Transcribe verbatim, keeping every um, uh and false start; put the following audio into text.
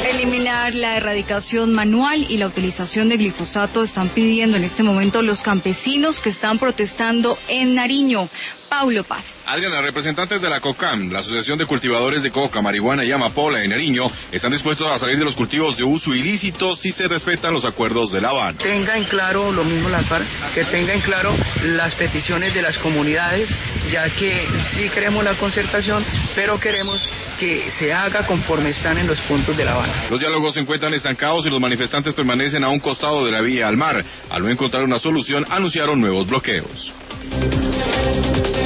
Eliminar la erradicación manual y la utilización de glifosato están pidiendo en este momento los campesinos que están protestando en Nariño. Paulo Paz. Adriana, representantes de la COCAM, la Asociación de Cultivadores de Coca, Marihuana y Amapola de Nariño, están dispuestos a salir de los cultivos de uso ilícito si se respetan los acuerdos de La Habana. Tenga en claro, lo mismo la FARC, que tenga en claro las peticiones de las comunidades, ya que sí queremos la concertación, pero queremos que se haga conforme están en los puntos de La Habana. Los diálogos se encuentran estancados y los manifestantes permanecen a un costado de la vía al mar. Al no encontrar una solución, anunciaron nuevos bloqueos.